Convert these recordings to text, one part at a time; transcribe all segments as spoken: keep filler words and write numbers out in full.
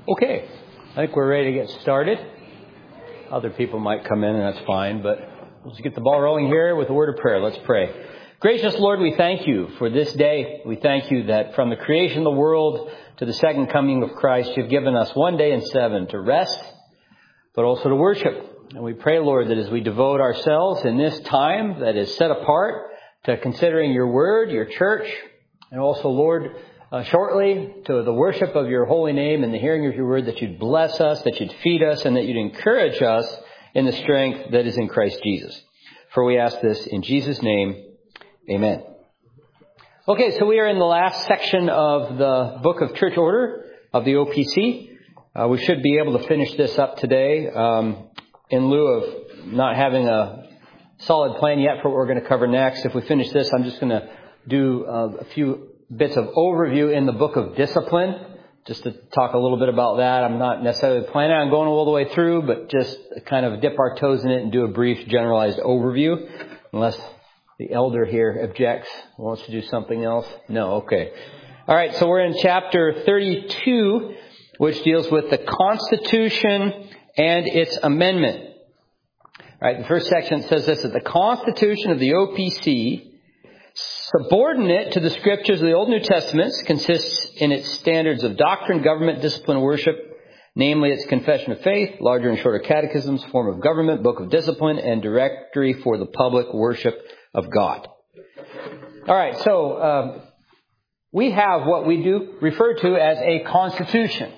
Okay, I think we're ready to get started. Other people might come in, and that's fine, but let's get the ball rolling here with a word of prayer. Let's pray. Gracious Lord, we thank you for this day. We thank you that from the creation of the world to the second coming of Christ, you've given us one day in seven to rest, but also to worship. And we pray, Lord, that as we devote ourselves in this time that is set apart to considering your word, your church, and also, Lord, Uh, shortly to the worship of your holy name and the hearing of your word, that you'd bless us, that you'd feed us, and that you'd encourage us in the strength that is in Christ Jesus. For we ask this in Jesus' name, amen. Okay, so we are in the last section of the book of church order of the O P C. Uh, we should be able to finish this up today. Um, in lieu of not having a solid plan yet for what we're going to cover next, if we finish this, I'm just going to do uh, a few bits of overview in the book of discipline, just to talk a little bit about that. I'm not necessarily planning on going all the way through, but just kind of dip our toes in it and do a brief generalized overview, unless the elder here objects, wants to do something else. No, okay. All right, so we're in chapter thirty-two, which deals with the Constitution and its amendment. All right, the first section says this, that the Constitution of the O P C, subordinate to the scriptures of the Old and New Testaments, consists in its standards of doctrine, government, discipline, worship, namely its confession of faith, larger and shorter catechisms, form of government, book of discipline, and directory for the public worship of God. All right, so um, we have what we do refer to as a constitution.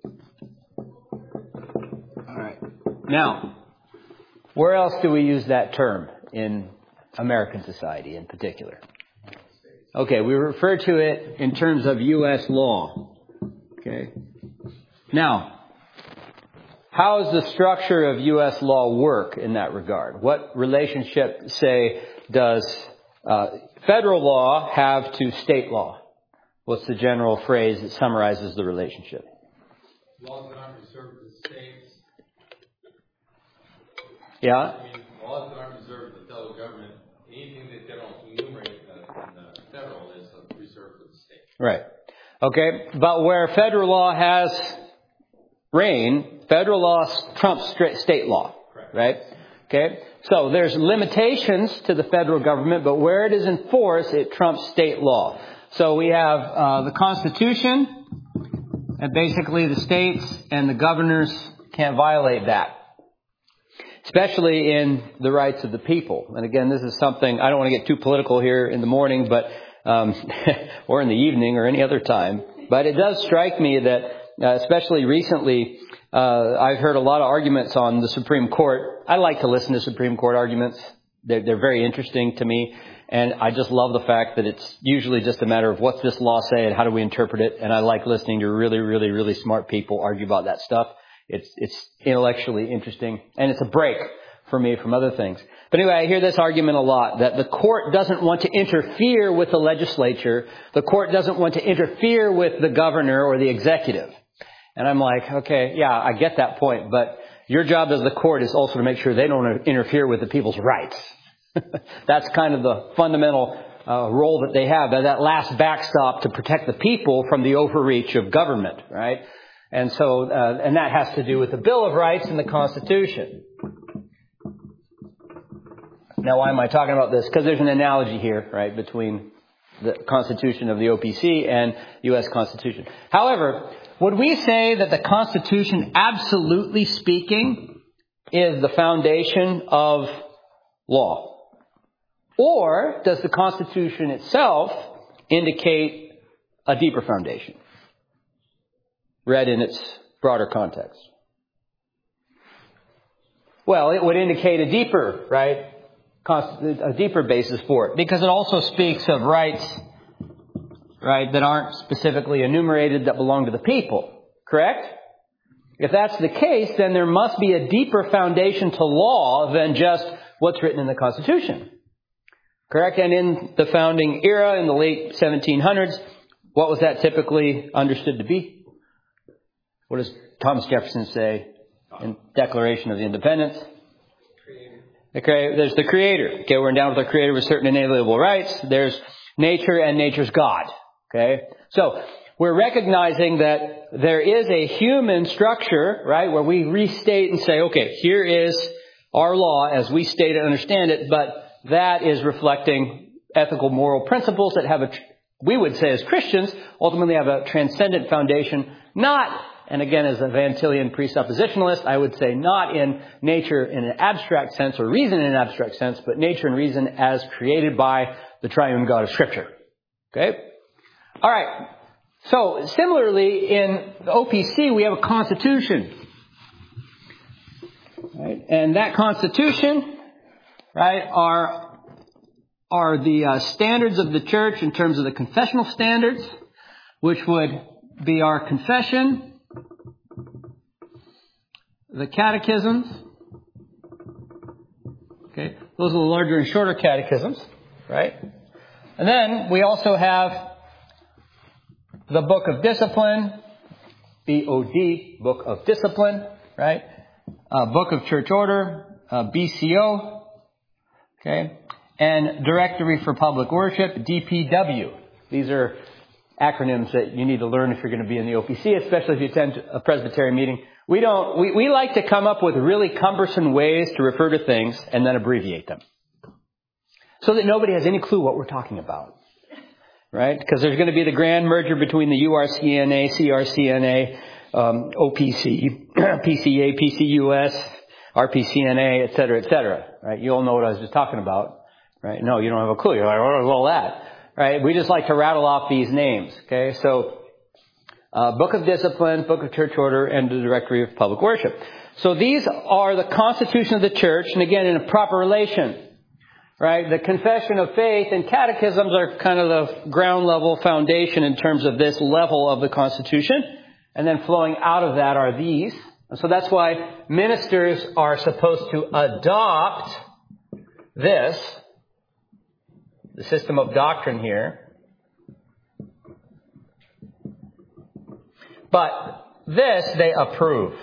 All right. Now, where else do we use that term in American society in particular? Okay, we refer to it in terms of U S law. Okay. Now, how does the structure of U S law work in that regard? What relationship, say, does uh, federal law have to state law? What's the general phrase that summarizes the relationship? Laws that aren't reserved to the states. Yeah? I mean, laws that aren't reserved to the federal government, anything that they don't enumerate uh, in the federal is reserved for the state. Right. Okay. But where federal law has reign, federal law trumps state law. Correct. Right? Okay. So there's limitations to the federal government, but where it is enforced, it trumps state law. So we have uh, the Constitution, and basically the states and the governors can't violate that, especially in the rights of the people. And again, this is something, I don't want to get too political here in the morning, but um, or in the evening or any other time. But it does strike me that, uh, especially recently, uh, I've heard a lot of arguments on the Supreme Court. I like to listen to Supreme Court arguments. They're, they're very interesting to me. And I just love the fact that it's usually just a matter of what's this law say and how do we interpret it. And I like listening to really, really, really smart people argue about that stuff. It's it's intellectually interesting, and it's a break for me from other things. But anyway, I hear this argument a lot, that the court doesn't want to interfere with the legislature. The court doesn't want to interfere with the governor or the executive. And I'm like, okay, yeah, I get that point, but your job as the court is also to make sure they don't interfere with the people's rights. That's kind of the fundamental uh, role that they have, that last backstop to protect the people from the overreach of government, right? And so, uh, and that has to do with the Bill of Rights and the Constitution. Now, why am I talking about this? Because there's an analogy here, right, between the Constitution of the O P C and U S Constitution. However, would we say that the Constitution, absolutely speaking, is the foundation of law? Or does the Constitution itself indicate a deeper foundation, read in its broader context? Well, it would indicate a deeper, right, a deeper basis for it, because it also speaks of rights, right, that aren't specifically enumerated that belong to the people, correct? If that's the case, then there must be a deeper foundation to law than just what's written in the Constitution, correct? And in the founding era, in the late seventeen hundreds, what was that typically understood to be? What does Thomas Jefferson say in Declaration of Independence? Okay, there's the Creator. Okay, we're endowed with our Creator with certain inalienable rights. There's nature, and nature's God. Okay, so we're recognizing that there is a human structure, right, where we restate and say, okay, here is our law as we state and understand it, but that is reflecting ethical moral principles that have a, we would say as Christians, ultimately have a transcendent foundation, not, and again as a Van Tillian presuppositionalist, I would say not in nature in an abstract sense or reason in an abstract sense, but nature and reason as created by the triune God of Scripture. Okay? All right. So, similarly, in the O P C, we have a constitution. Right? And that constitution, right, are, are the uh, standards of the church in terms of the confessional standards, which would be our confession, the catechisms. Okay? Those are the larger and shorter catechisms, right? And then we also have the Book of Discipline, B O D, Book of Discipline, right? Uh, Book of Church Order, uh, B C O, okay? And Directory for Public Worship, D P W. These are acronyms that you need to learn if you're going to be in the O P C, especially if you attend a Presbyterian meeting. We don't, we, we like to come up with really cumbersome ways to refer to things and then abbreviate them, so that nobody has any clue what we're talking about. Right? Because there's going to be the grand merger between the U R C N A, C R C N A, um, O P C, P C A, P C U S, R P C N A, et cetera, et cetera. Right? You all know what I was just talking about. Right? No, you don't have a clue. You're like, what is all that? Right? We just like to rattle off these names. Okay? So, uh, Book of Discipline, Book of Church Order, and the Directory of Public Worship. So these are the constitution of the church, and again, in a proper relation. Right? The confession of faith and catechisms are kind of the ground level foundation in terms of this level of the Constitution. And then flowing out of that are these. And so that's why ministers are supposed to adopt this, the system of doctrine here. But this they approve.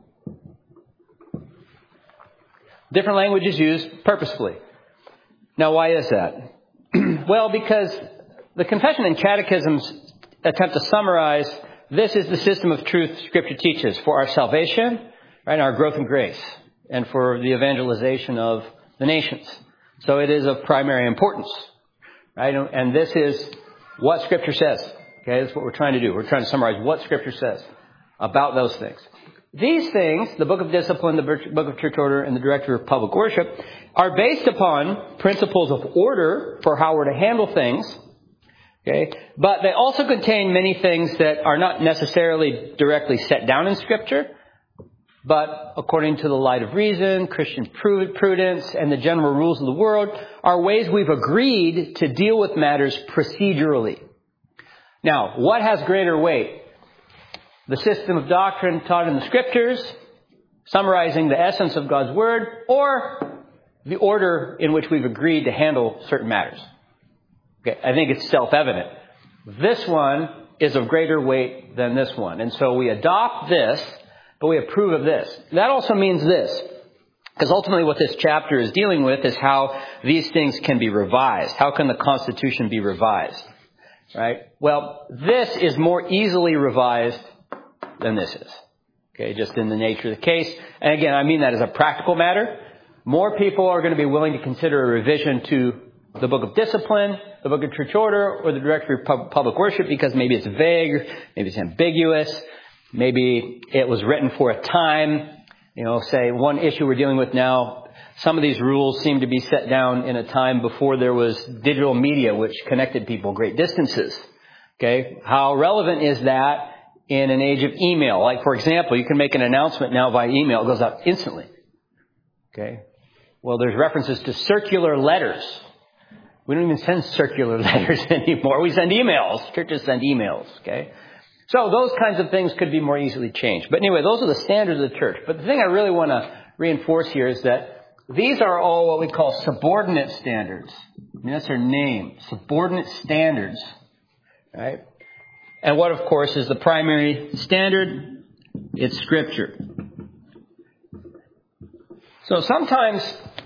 Different languages used purposefully. Now, why is that? Well, because the confession and catechisms attempt to summarize, this is the system of truth Scripture teaches for our salvation, right, our growth in grace, and for the evangelization of the nations. So it is of primary importance, right? And this is what Scripture says. Okay, that's what we're trying to do. We're trying to summarize what Scripture says about those things. These things, the Book of Discipline, the Book of Church Order, and the Directory of Public Worship, are based upon principles of order for how we're to handle things. Okay, but they also contain many things that are not necessarily directly set down in Scripture, but according to the light of reason, Christian prudence, and the general rules of the world, are ways we've agreed to deal with matters procedurally. Now, what has greater weight? The system of doctrine taught in the Scriptures, summarizing the essence of God's Word, or the order in which we've agreed to handle certain matters? Okay, I think it's self-evident. This one is of greater weight than this one. And so we adopt this, but we approve of this. That also means this, because ultimately what this chapter is dealing with is how these things can be revised. How can the Constitution be revised? Right? Well, this is more easily revised than this is. Okay, just in the nature of the case. And again, I mean that as a practical matter. More people are going to be willing to consider a revision to the Book of Discipline, the Book of Church Order, or the Directory of Public Worship because maybe it's vague, maybe it's ambiguous, maybe it was written for a time. You know, say one issue we're dealing with now, some of these rules seem to be set down in a time before there was digital media which connected people great distances. Okay, how relevant is that in an age of email? Like, for example, you can make an announcement now by email. It goes out instantly. Okay. Well, there's references to circular letters. We don't even send circular letters anymore. We send emails. Churches send emails. Okay. So those kinds of things could be more easily changed. But anyway, those are the standards of the church. But the thing I really want to reinforce here is that these are all what we call subordinate standards. I mean, that's their name. Subordinate standards. Right? And what, of course, is the primary standard? It's Scripture. So sometimes,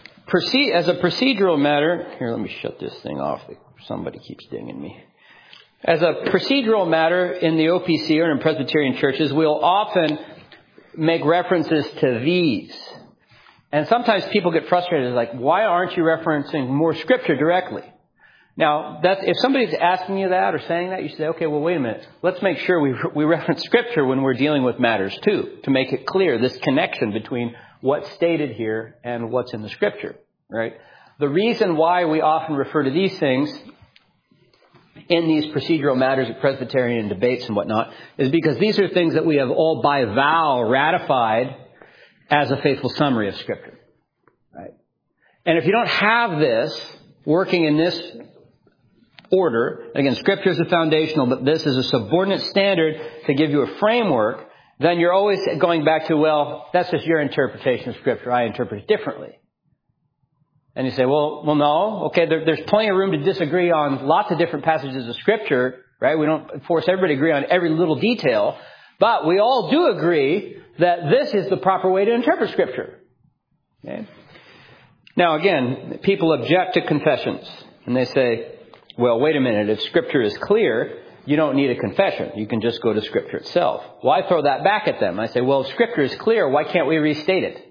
as a procedural matter, here, let me shut this thing off. Somebody keeps dinging me. As a procedural matter in the O P C or in Presbyterian churches, we'll often make references to these. And sometimes people get frustrated, like, why aren't you referencing more Scripture directly? Now, that's, if somebody's asking you that or saying that, you say, okay, well, wait a minute. Let's make sure we, we reference Scripture when we're dealing with matters too, to make it clear, this connection between what's stated here and what's in the Scripture, right? The reason why we often refer to these things in these procedural matters of Presbyterian debates and whatnot is because these are things that we have all by vow ratified as a faithful summary of Scripture, right? And if you don't have this working in this order, again, Scripture is the foundational, but this is a subordinate standard to give you a framework, then you're always going back to, well, that's just your interpretation of Scripture. I interpret it differently. And you say, well, well, no. Okay, there, there's plenty of room to disagree on lots of different passages of Scripture, right? We don't force everybody to agree on every little detail. But we all do agree that this is the proper way to interpret Scripture. Okay? Now, again, people object to confessions. And they say, well, wait a minute. If Scripture is clear, you don't need a confession. You can just go to Scripture itself. Well, I throw that back at them. I say, well, if Scripture is clear, why can't we restate it?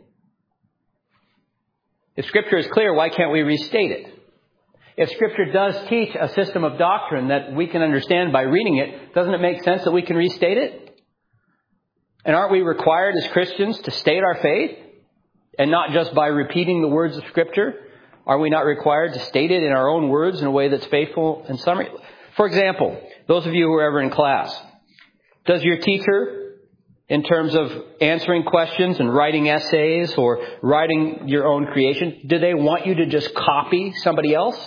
If Scripture is clear, why can't we restate it? If Scripture does teach a system of doctrine that we can understand by reading it, doesn't it make sense that we can restate it? And aren't we required as Christians to state our faith? And not just by repeating the words of Scripture? Are we not required to state it in our own words in a way that's faithful and summary? For example, those of you who are ever in class, does your teacher, in terms of answering questions and writing essays or writing your own creation, do they want you to just copy somebody else?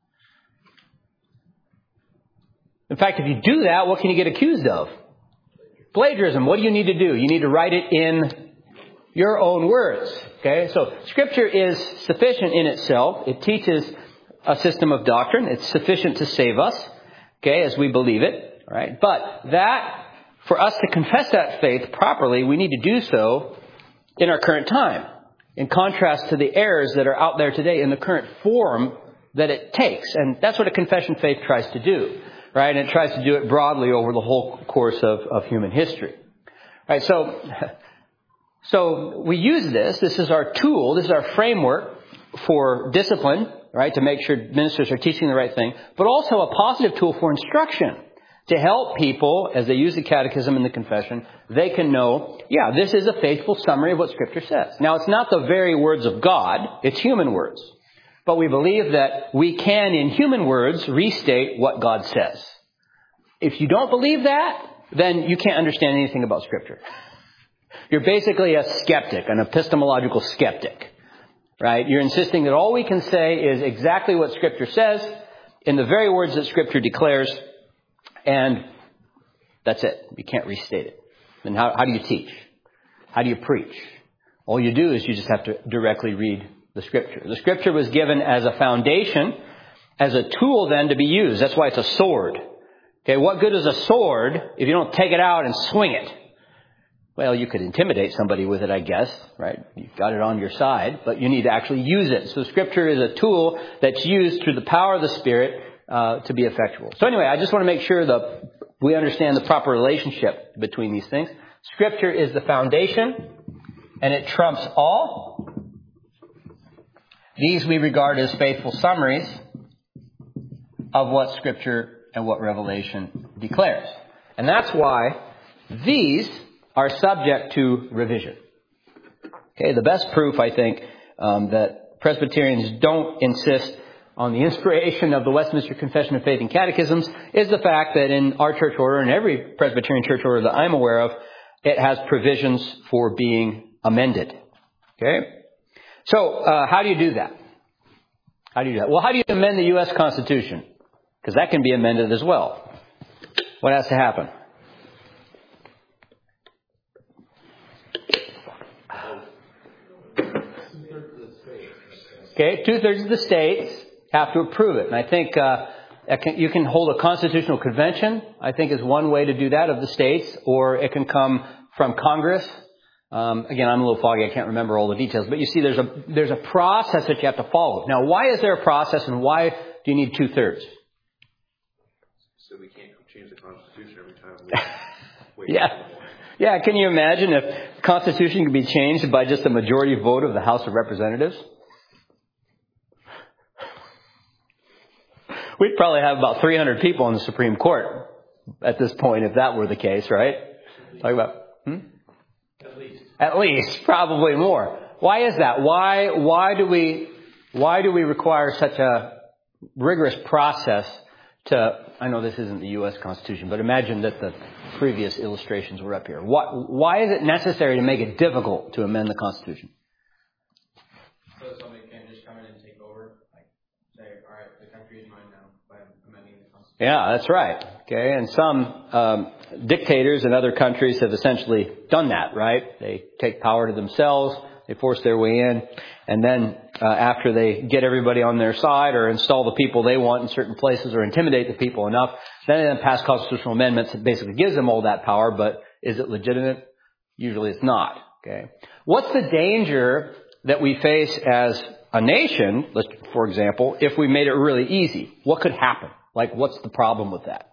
In fact, if you do that, what can you get accused of? Plagiarism. What do you need to do? You need to write it in your own words. Okay, so Scripture is sufficient in itself. It teaches a system of doctrine. It's sufficient to save us, okay, as we believe it. All right, but that, for us to confess that faith properly, we need to do so in our current time, in contrast to the errors that are out there today in the current form that it takes. And that's what a confession faith tries to do, right? And it tries to do it broadly over the whole course of, of human history. Right, so, so we use this. This is our tool. This is our framework for discipline, right, to make sure ministers are teaching the right thing, but also a positive tool for instruction. To help people, as they use the catechism and the confession, they can know, yeah, this is a faithful summary of what Scripture says. Now, it's not the very words of God. It's human words. But we believe that we can, in human words, restate what God says. If you don't believe that, then you can't understand anything about Scripture. You're basically a skeptic, an epistemological skeptic, right? You're insisting that all we can say is exactly what Scripture says in the very words that Scripture declares. And that's it. You can't restate it. Then how, how do you teach? How do you preach? All you do is you just have to directly read the Scripture. The Scripture was given as a foundation, as a tool then to be used. That's why it's a sword. Okay, what good is a sword if you don't take it out and swing it? Well, you could intimidate somebody with it, I guess, right? You've got it on your side, but you need to actually use it. So Scripture is a tool that's used through the power of the Spirit Uh, to be effectual. So anyway, I just want to make sure that we understand the proper relationship between these things. Scripture is the foundation, and it trumps all. These we regard as faithful summaries of what Scripture and what Revelation declares. And that's why these are subject to revision. Okay, the best proof, I think, um, that Presbyterians don't insist on the inspiration of the Westminster Confession of Faith and Catechisms is the fact that in our church order, and every Presbyterian church order that I'm aware of, it has provisions for being amended. Okay? So, uh, how do you do that? How do you do that? Well, how do you amend the U S Constitution? Because that can be amended as well. What has to happen? Okay, two-thirds of the states have to approve it. And I think uh, you can hold a constitutional convention, I think is one way to do that of the states, or it can come from Congress. Um, again, I'm a little foggy. I can't remember all the details. But you see, there's a there's a process that you have to follow. Now, why is there a process and why do you need two-thirds? So we can't change the Constitution every time we wake Yeah. up in the morning. Yeah, can you imagine if the Constitution could be changed by just a majority vote of the House of Representatives? We'd probably have about three hundred people in the Supreme Court at this point if that were the case, right? Talk about, hmm? At least. At least, probably more. Why is that? Why, why do we, why do we require such a rigorous process to, I know this isn't the U S Constitution, but imagine that the previous illustrations were up here. Why, why is it necessary to make it difficult to amend the Constitution? So somebody can't just come in and take over, like say, all right, the country is mine now by amending the Constitution. Yeah, that's right. Okay, and some um, dictators in other countries have essentially done that, right? They take power to themselves, they force their way in, and then uh, after they get everybody on their side or install the people they want in certain places or intimidate the people enough, then they then pass constitutional amendments that basically gives them all that power, but is it legitimate? Usually it's not. Okay, what's the danger that we face as a nation, let's, for example, if we made it really easy? What could happen? Like, what's the problem with that?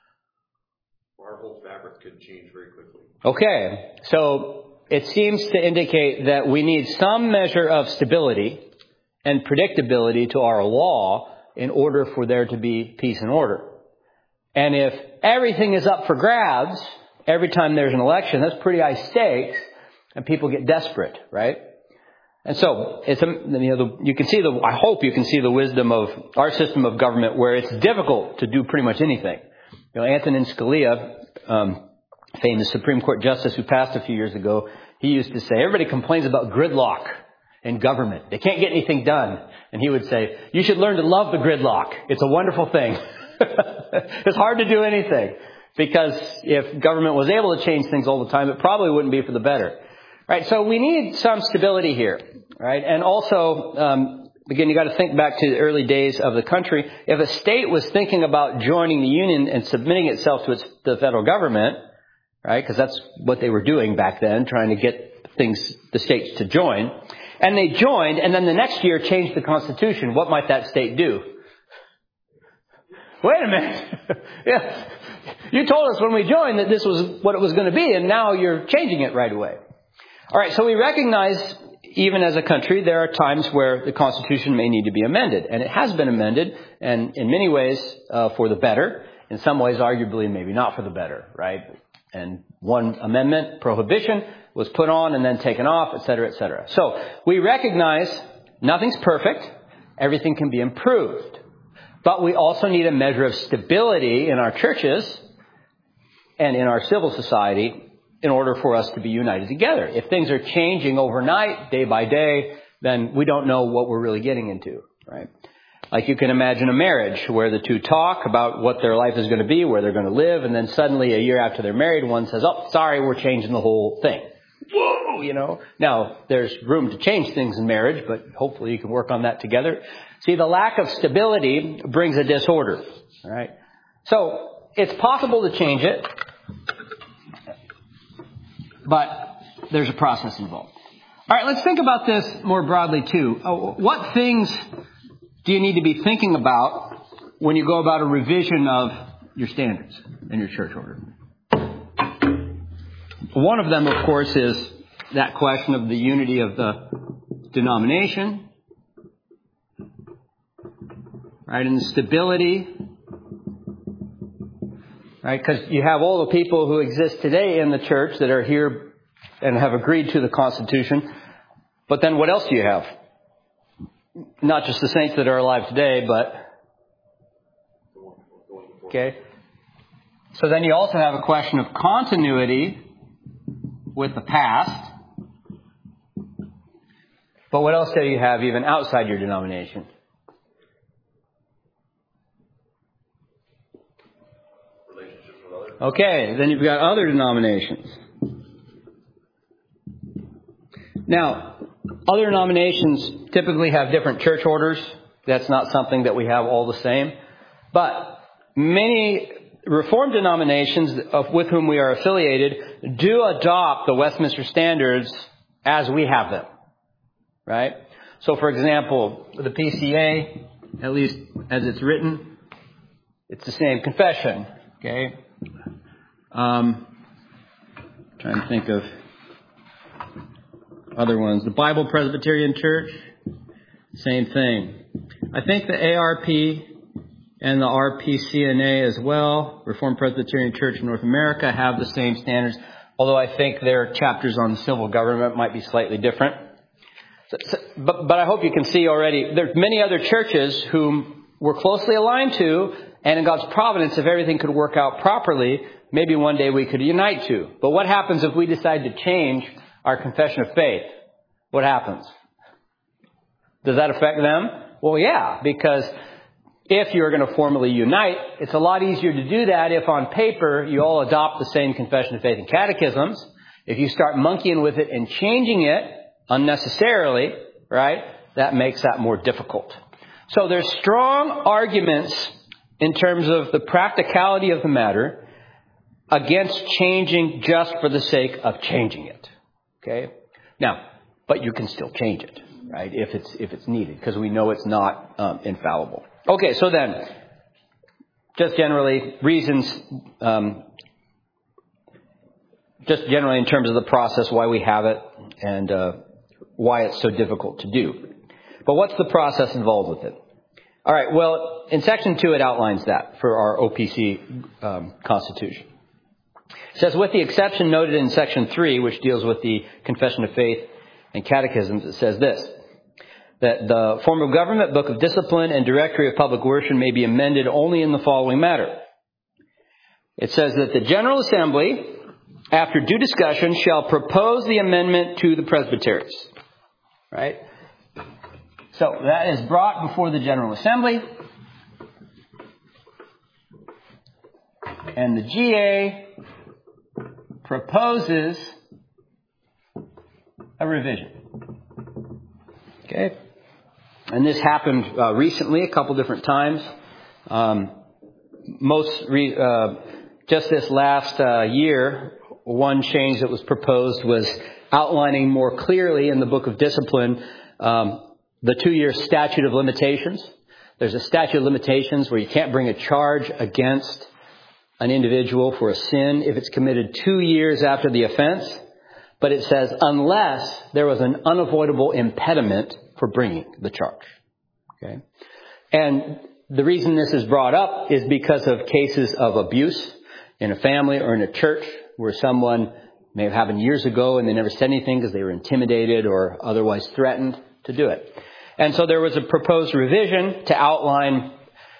Our whole fabric could change very quickly. Okay, so it seems to indicate that we need some measure of stability and predictability to our law in order for there to be peace and order. And if everything is up for grabs every time there's an election, that's pretty high stakes, and people get desperate, right? And so, it's a, you know, the, you can see the, I hope you can see the wisdom of our system of government where it's difficult to do pretty much anything. You know, Antonin Scalia, um, famous Supreme Court justice who passed a few years ago, he used to say, everybody complains about gridlock in government. They can't get anything done. And he would say, you should learn to love the gridlock. It's a wonderful thing. It's hard to do anything. Because if government was able to change things all the time, it probably wouldn't be for the better. Right, so we need some stability here, right? And also, um, again, you got to think back to the early days of the country. If a state was thinking about joining the union and submitting itself to its, the federal government, right? Because that's what they were doing back then, trying to get things, the states to join. And they joined, and then the next year changed the Constitution. What might that state do? Wait a minute. Yeah, you told us when we joined that this was what it was going to be, and now you're changing it right away. All right, so we recognize, even as a country, there are times where the Constitution may need to be amended. And it has been amended, and in many ways uh, for the better. In some ways, arguably, maybe not for the better, right? And one amendment, prohibition, was put on and then taken off, et cetera, et cetera. So we recognize nothing's perfect. Everything can be improved. But we also need a measure of stability in our churches and in our civil society in order for us to be united together. If things are changing overnight, day by day, then we don't know what we're really getting into, right? Like you can imagine a marriage where the two talk about what their life is going to be, where they're going to live, and then suddenly a year after they're married, one says, oh, sorry, we're changing the whole thing. Whoa, you know. Now, there's room to change things in marriage, but hopefully you can work on that together. See, the lack of stability brings a disorder, all right? So, it's possible to change it, but there's a process involved. All right, let's think about this more broadly, too. Uh, what things do you need to be thinking about when you go about a revision of your standards in your church order? One of them, of course, is that question of the unity of the denomination, right, and the stability, right, because you have all the people who exist today in the church that are here and have agreed to the Constitution, but then what else do you have? Not just the saints that are alive today, but, okay. So then you also have a question of continuity with the past. But what else do you have even outside your denomination? Relationships with others. Okay, then you've got other denominations. Now, other denominations typically have different church orders. That's not something that we have all the same. But many Reformed denominations of, with whom we are affiliated do adopt the Westminster Standards as we have them. Right? So, for example, the P C A, at least as it's written, It's the same confession. Okay. Um, trying to think of other ones. The Bible Presbyterian Church, same thing. I think the A R P and the R P C N A as well, Reformed Presbyterian Church in North America, have the same standards, although I think their chapters on civil government might be slightly different. So, so, but, but I hope you can see already, there's many other churches whom we're closely aligned to, and in God's providence, if everything could work out properly, maybe one day we could unite to. But what happens if we decide to change our confession of faith? What happens? Does that affect them? Well, yeah, because if you're going to formally unite, it's a lot easier to do that if on paper you all adopt the same confession of faith and catechisms. If you start monkeying with it and changing it unnecessarily, right, that makes that more difficult. So there's strong arguments in terms of the practicality of the matter against changing just for the sake of changing it. Okay? Now, but you can still change it, right, if it's if it's needed, because we know it's not um, infallible. Okay, so then, just generally, reasons, um, just generally in terms of the process, why we have it, and uh, why it's so difficult to do. But what's the process involved with it? All right, well, in Section two, it outlines that for our O P C um, Constitution. It says, with the exception noted in Section three, which deals with the Confession of Faith and Catechisms, it says this, that the Form of Government, Book of Discipline, and Directory of Public Worship may be amended only in the following matter. It says that the General Assembly, after due discussion, shall propose the amendment to the presbyteries. Right? So that is brought before the General Assembly. And the G A proposes a revision. Okay? And this happened uh, recently, a couple different times. Um, most re- uh, just this last uh, year, one change that was proposed was outlining more clearly in the Book of Discipline um, the two-year statute of limitations. There's a statute of limitations where you can't bring a charge against an individual for a sin if it's committed two years after the offense. But it says unless there was an unavoidable impediment for bringing the charge. Okay? And the reason this is brought up is because of cases of abuse in a family or in a church where someone may have happened years ago and they never said anything because they were intimidated or otherwise threatened to do it. And so there was a proposed revision to outline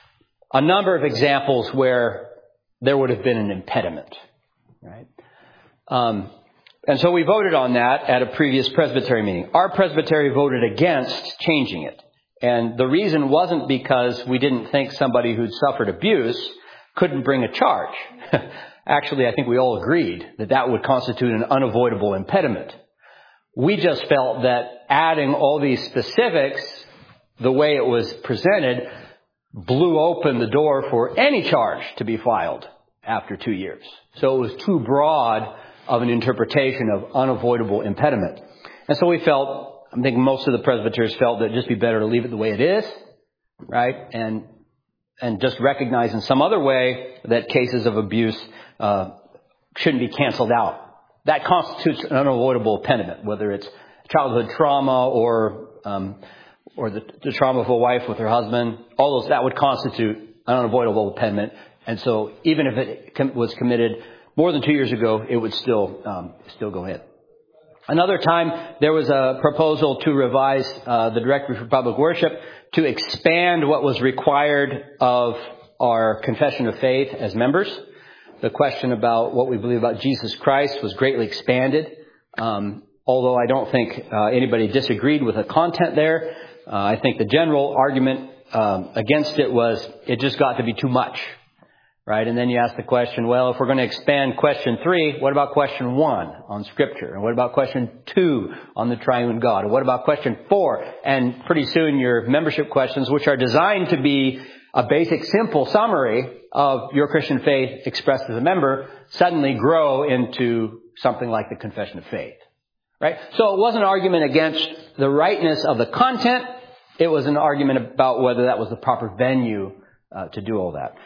a number of examples where there would have been an impediment. Right? Um, and so we voted on that at a previous presbytery meeting. Our presbytery voted against changing it. And the reason wasn't because we didn't think somebody who'd suffered abuse couldn't bring a charge. Actually, I think we all agreed that that would constitute an unavoidable impediment. We just felt that adding all these specifics, the way it was presented, blew open the door for any charge to be filed after two years. So it was too broad of an interpretation of unavoidable impediment. And so we felt, I think most of the presbyters felt that it'd just be better to leave it the way it is, right? And and just recognize in some other way that cases of abuse uh, shouldn't be canceled out. That constitutes an unavoidable impediment, whether it's childhood trauma or um, or the, the trauma of a wife with her husband. All those, that would constitute an unavoidable impediment. And so even if it com- was committed more than two years ago, it would still um, still go ahead. Another time, there was a proposal to revise uh, the Directory for Public Worship to expand what was required of our confession of faith as members. The question about what we believe about Jesus Christ was greatly expanded, um, although I don't think uh, anybody disagreed with the content there. Uh, I think the general argument um, against it was it just got to be too much, right? And then you ask the question, well, if we're going to expand question three, what about question one on Scripture? And what about question two on the triune God? And what about question four? And pretty soon your membership questions, which are designed to be a basic, simple summary of your Christian faith expressed as a member, suddenly grow into something like the confession of faith. Right? So it wasn't an argument against the rightness of the content. It was an argument about whether that was the proper venue uh, to do all that.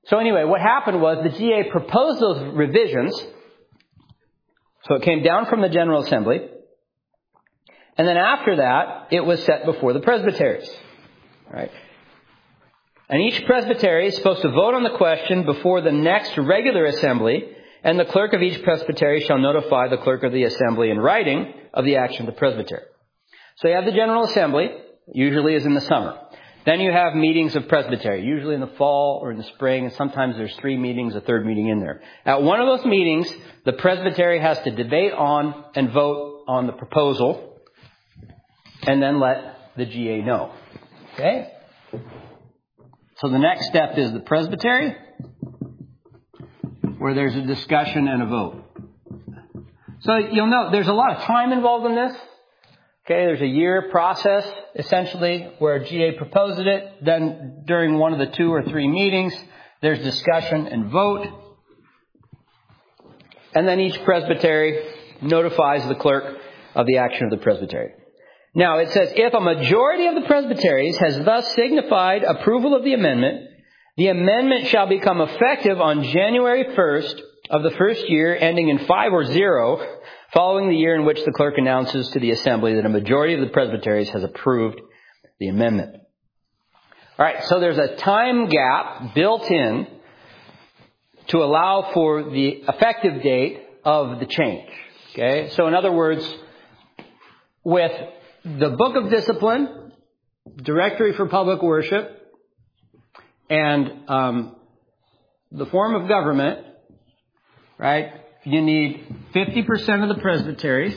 So anyway, what happened was the G A proposed those revisions. So it came down from the General Assembly. And then after that, it was set before the presbyteries. Right? And each presbytery is supposed to vote on the question before the next regular assembly, and the clerk of each presbytery shall notify the clerk of the assembly in writing of the action of the presbytery. So you have the General Assembly, usually is in the summer. Then you have meetings of presbytery, usually in the fall or in the spring, and sometimes there's three meetings, a third meeting in there. At one of those meetings, the presbytery has to debate on and vote on the proposal, and then let the G A know. Okay? So the next step is the presbytery, where there's a discussion and a vote. So you'll note there's a lot of time involved in this. Okay, there's a year process, essentially, where G A proposes it. Then during one of the two or three meetings, there's discussion and vote. And then each presbytery notifies the clerk of the action of the presbytery. Now, it says, if a majority of the presbyteries has thus signified approval of the amendment, the amendment shall become effective on January first of the first year, ending in five or zero, following the year in which the clerk announces to the assembly that a majority of the presbyteries has approved the amendment. All right, so there's a time gap built in to allow for the effective date of the change. Okay, so in other words, with the Book of Discipline, Directory for Public Worship, and um, the form of government, right, you need fifty percent of the presbyteries.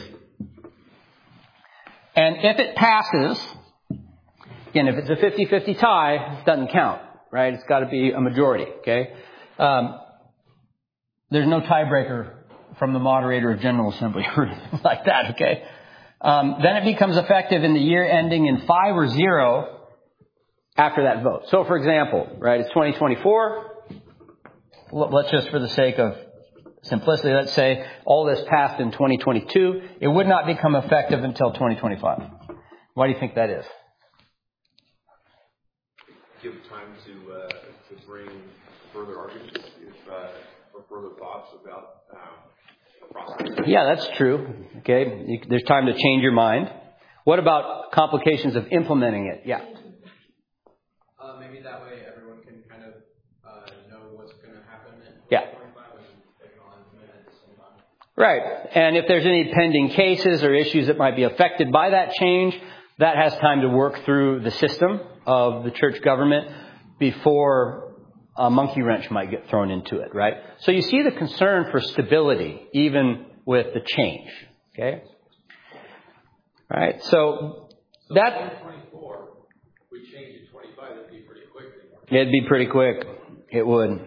And if it passes, again, if it's a fifty-fifty tie, it doesn't count, right? It's got to be a majority, okay? Um, there's no tiebreaker from the moderator of General Assembly or anything like that, okay? Um, then it becomes effective in the year ending in five or zero after that vote. So, for example, right, it's twenty twenty-four. Let's just, for the sake of simplicity, let's say all this passed in twenty twenty-two. It would not become effective until twenty twenty-five. Why do you think that is? Give time to uh, to bring further arguments if, uh, or further thoughts about um, the process. Yeah, that's true. Okay, you, there's time to change your mind. What about complications of implementing it? Yeah. Uh, maybe that way everyone can kind of uh, know what's going to happen in Yeah. twenty-five and they can all implement it at the same time. Right. And if there's any pending cases or issues that might be affected by that change, that has time to work through the system of the church government before a monkey wrench might get thrown into it, right? So you see the concern for stability even with the change, okay? All right, so, So that... twenty twenty-four, we change it twenty-five, that'd be pretty quick. It'd be pretty quick. It would.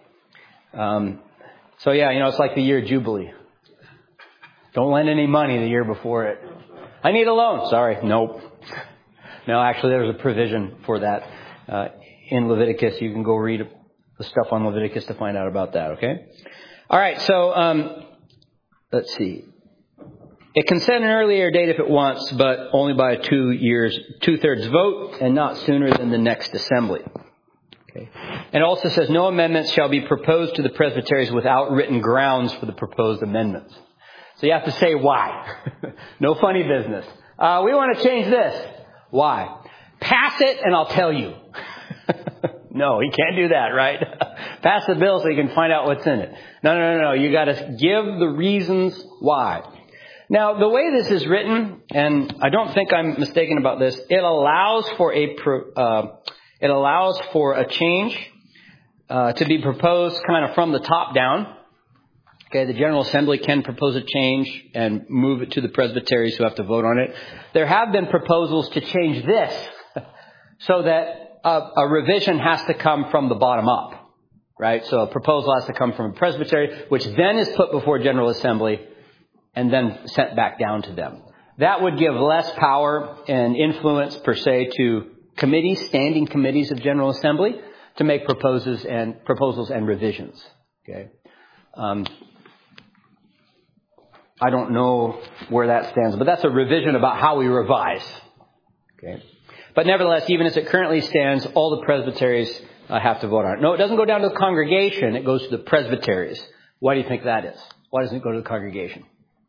Um, so yeah, you know, it's like the year Jubilee. Don't lend any money the year before it. I need a loan. Sorry. Nope. No, actually, there's a provision for that uh, in Leviticus. You can go read the stuff on Leviticus to find out about that, okay? All right, so um, let's see. It can set an earlier date if it wants, but only by a two years, two-thirds vote and not sooner than the next assembly. Okay. And it also says, no amendments shall be proposed to the presbyteries without written grounds for the proposed amendments. So you have to say why. No funny business. Uh, we want to change this. Why? Pass it and I'll tell you. No, you can't do that, right? Pass the bill so you can find out what's in it. No, no, no, no. You got to give the reasons why. Now, the way this is written, and I don't think I'm mistaken about this, it allows for a pro, uh, it allows for a change uh, to be proposed kind of from the top down. Okay, the General Assembly can propose a change and move it to the presbyteries who have to vote on it. There have been proposals to change this so that a, a revision has to come from the bottom up, right? So a proposal has to come from a presbytery, which then is put before General Assembly and then sent back down to them. That would give less power and influence, per se, to committees, standing committees of General Assembly, to make proposals and proposals and revisions. Okay. Um, I don't know where that stands, but that's a revision about how we revise. Okay. But nevertheless, even as it currently stands, all the presbyteries uh, have to vote on it. No, it doesn't go down to the congregation. It goes to the presbyteries. Why do you think that is? Why doesn't it go to the congregation?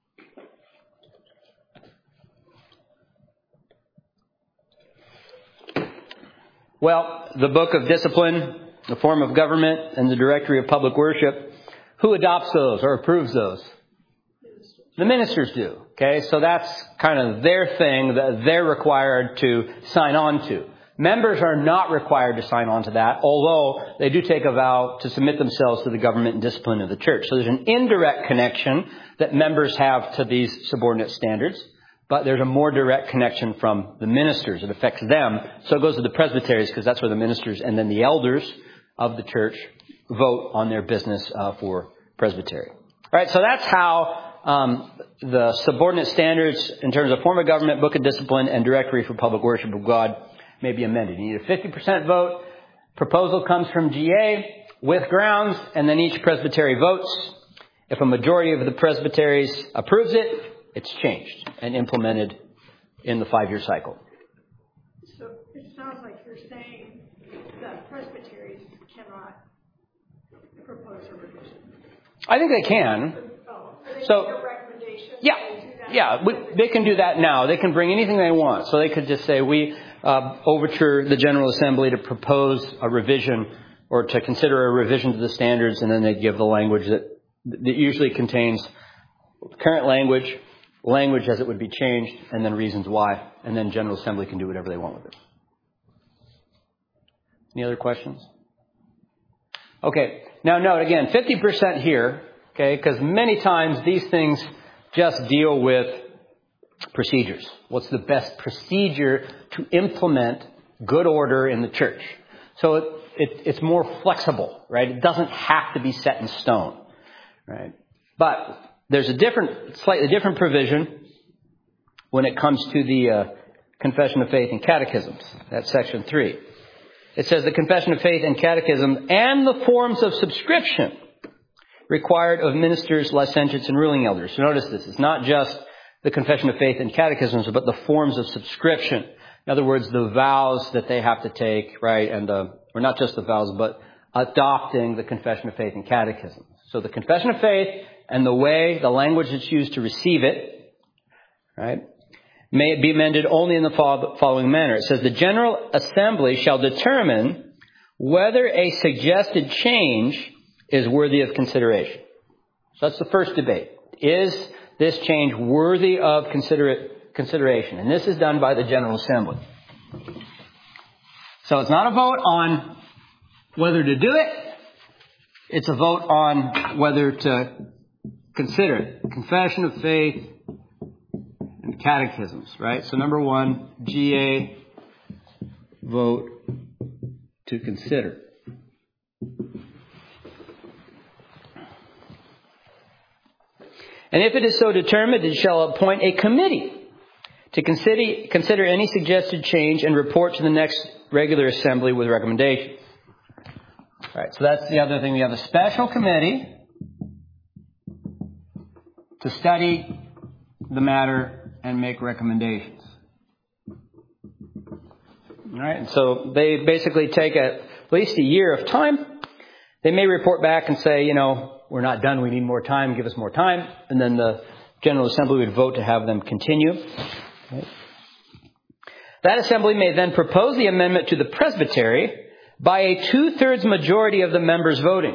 Well, the Book of Discipline, the Form of Government, and the Directory of Public Worship, who adopts those or approves those? The ministers do. Okay, so that's kind of their thing that they're required to sign on to. Members are not required to sign on to that, although they do take a vow to submit themselves to the government and discipline of the church. So there's an indirect connection that members have to these subordinate standards. But there's a more direct connection from the ministers. It affects them. So it goes to the presbyteries because that's where the ministers and then the elders of the church vote on their business uh, for presbytery. All right, so that's how um, the subordinate standards in terms of form of government, book of discipline, and directory for public worship of God may be amended. You need a fifty percent vote. Proposal comes from G A with grounds, and then each presbytery votes. If a majority of the presbyteries approves it, it's changed and implemented in the five-year cycle. So it sounds like you're saying that presbyteries cannot propose a revision. I think they can. Oh, they So, make a recommendation. Yeah, They do that. yeah, we, they can do that now. They can bring anything they want. So they could just say, we uh, overture the General Assembly to propose a revision or to consider a revision to the standards, and then they give the language that, that usually contains current language, language as it would be changed, and then reasons why. And then General Assembly can do whatever they want with it. Any other questions? Okay. Now note, again, fifty percent here, okay, because many times these things just deal with procedures. What's the best procedure to implement good order in the church? So it, it, it's more flexible, right? It doesn't have to be set in stone, right? But there's a different, slightly different provision when it comes to the uh, Confession of Faith and Catechisms. That's section three. It says the Confession of Faith and Catechism and the forms of subscription required of ministers, licentiates, and ruling elders. So notice this. It's not just the Confession of Faith and Catechisms, but the forms of subscription. In other words, the vows that they have to take, right? And the, or not just the vows, but adopting the Confession of Faith and Catechism. So the Confession of Faith and the way, the language that's used to receive it, right, may be amended only in the following manner. It says, the General Assembly shall determine whether a suggested change is worthy of consideration. So that's the first debate. Is this change worthy of consider- consideration? And this is done by the General Assembly. So it's not a vote on whether to do it. It's a vote on whether to consider it. Confession of Faith and Catechisms, right? So number one, G A, vote to consider. And if it is so determined, it shall appoint a committee to consider, consider any suggested change and report to the next regular assembly with recommendations. All right, so that's the other thing. We have a special committee to study the matter and make recommendations. All right, and so they basically take a, at least a year of time. They may report back and say, you know, we're not done, we need more time, give us more time. And then the General Assembly would vote to have them continue. Okay. That assembly may then propose the amendment to the presbytery by a two-thirds majority of the members voting.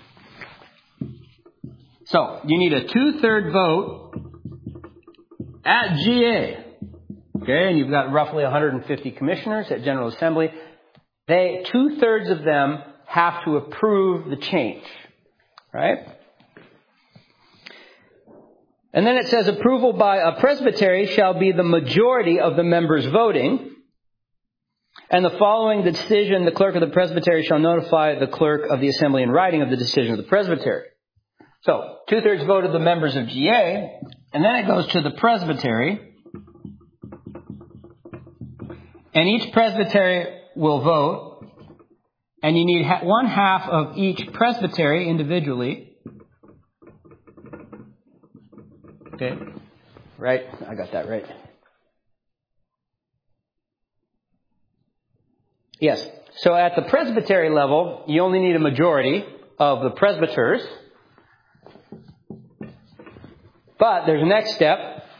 So, you need a two-third vote at G A. Okay, and you've got roughly one hundred fifty commissioners at General Assembly. They, two-thirds of them have to approve the change. Right? And then it says approval by a presbytery shall be the majority of the members voting. And the following the decision, the clerk of the presbytery shall notify the clerk of the assembly in writing of the decision of the presbytery. So, two-thirds vote of the members of G A, and then it goes to the presbytery. And each presbytery will vote. And you need ha- one half of each presbytery individually. Okay. Right? I got that right. Yes. So at the presbytery level, you only need a majority of the presbyters. But there's a next step.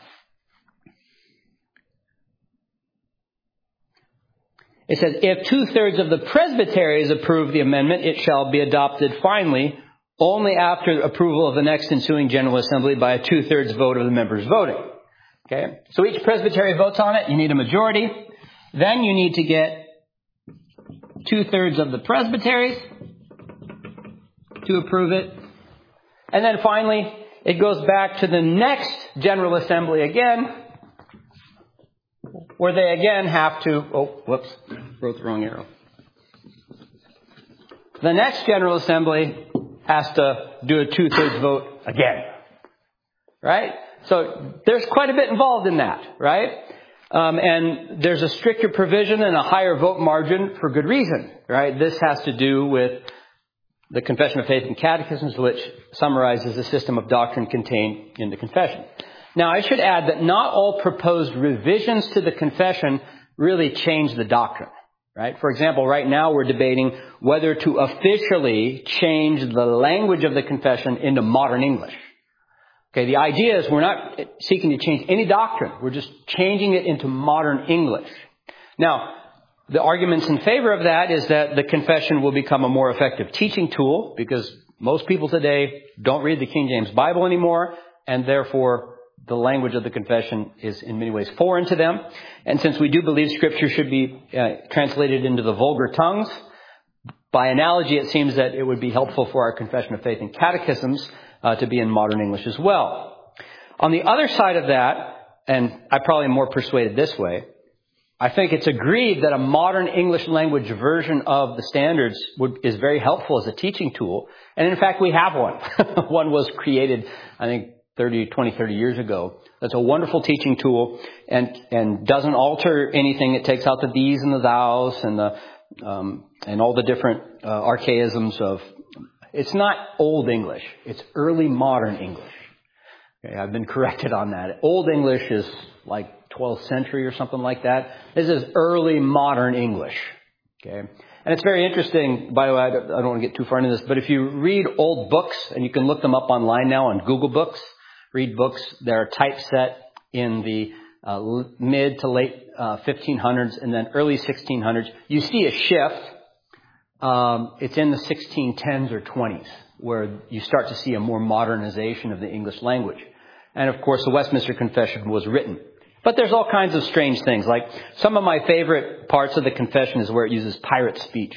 It says, if two-thirds of the presbyteries approve the amendment, it shall be adopted finally only after approval of the next ensuing General Assembly by a two-thirds vote of the members voting. Okay? So each presbytery votes on it. You need a majority. Then you need to get two-thirds of the presbyteries to approve it. And then finally, it goes back to the next General Assembly again, where they again have to, oh, whoops, wrote the wrong arrow. The next General Assembly has to do a two-thirds vote again. Right? So there's quite a bit involved in that, right? Um, and there's a stricter provision and a higher vote margin for good reason, right? This has to do with the Confession of Faith and Catechisms, which summarizes the system of doctrine contained in the confession. Now, I should add that not all proposed revisions to the confession really change the doctrine, right? For example, right now we're debating whether to officially change the language of the confession into modern English. Okay, the idea is we're not seeking to change any doctrine. We're just changing it into modern English. Now, the arguments in favor of that is that the confession will become a more effective teaching tool because most people today don't read the King James Bible anymore, and therefore the language of the confession is in many ways foreign to them. And since we do believe Scripture should be uh, translated into the vulgar tongues, by analogy it seems that it would be helpful for our Confession of Faith and Catechisms uh, to be in modern English as well. On the other side of that, and I probably am more persuaded this way, I think it's agreed that a modern English language version of the standards would, is very helpful as a teaching tool. And in fact, we have one. One was created, I think, thirty, twenty, thirty years ago. That's a wonderful teaching tool and, and doesn't alter anything. It takes out the these and the thous and the, um, and all the different uh, archaisms of, it's not Old English. It's early modern English. Okay, I've been corrected on that. Old English is like twelfth century or something like that. This is early modern English. Okay. And it's very interesting, by the way, I don't want to get too far into this, but if you read old books, and you can look them up online now on Google Books, read books that are typeset in the uh, mid to late uh, fifteen hundreds and then early sixteen hundreds, you see a shift. Um, it's in the sixteen tens or twenties where you start to see a more modernization of the English language. And of course, the Westminster Confession was written. But there's all kinds of strange things. Like some of my favorite parts of the confession is where it uses pirate speech.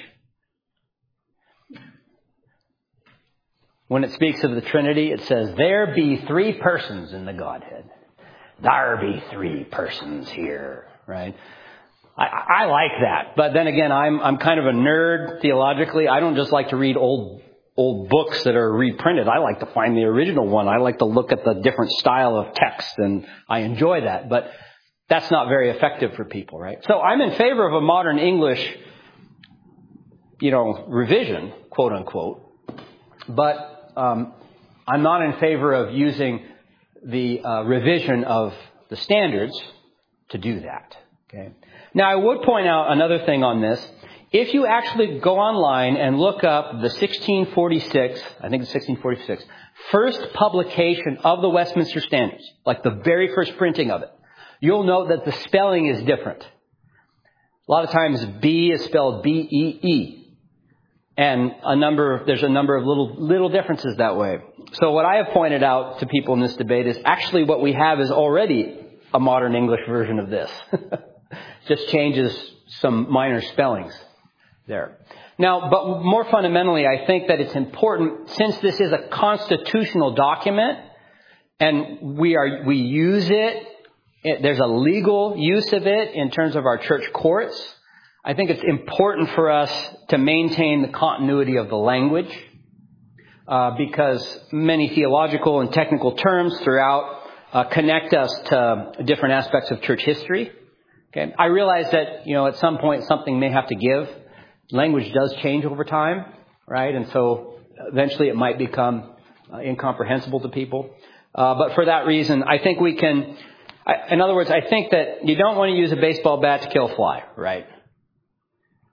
When it speaks of the Trinity, it says, there be three persons in the Godhead. There be three persons here, right? I, I like that. But then again, I'm, I'm kind of a nerd theologically. I don't just like to read old old books that are reprinted. I like to find the original one. I like to look at the different style of text, and I enjoy that. But that's not very effective for people, right? So I'm in favor of a modern English, you know, revision, quote unquote. But um, I'm not in favor of using the uh, revision of the standards to do that. Okay. Now, I would point out another thing on this. If you actually go online and look up the sixteen forty-six, I think it's sixteen forty-six, first publication of the Westminster Standards, like the very first printing of it, you'll note that the spelling is different. A lot of times B is spelled B E E. And a number of, there's a number of little, little differences that way. So what I have pointed out to people in this debate is actually what we have is already a modern English version of this. Just changes some minor spellings there. Now, but more fundamentally, I think that it's important, since this is a constitutional document and we are, we use it, it, there's a legal use of it in terms of our church courts. I think it's important for us to maintain the continuity of the language, uh, because many theological and technical terms throughout uh, connect us to different aspects of church history. Okay, I realize that, you know, at some point something may have to give. Language does change over time, right? And so eventually it might become uh, incomprehensible to people. Uh, but for that reason, I think we can, I, in other words, I think that you don't want to use a baseball bat to kill a fly, right?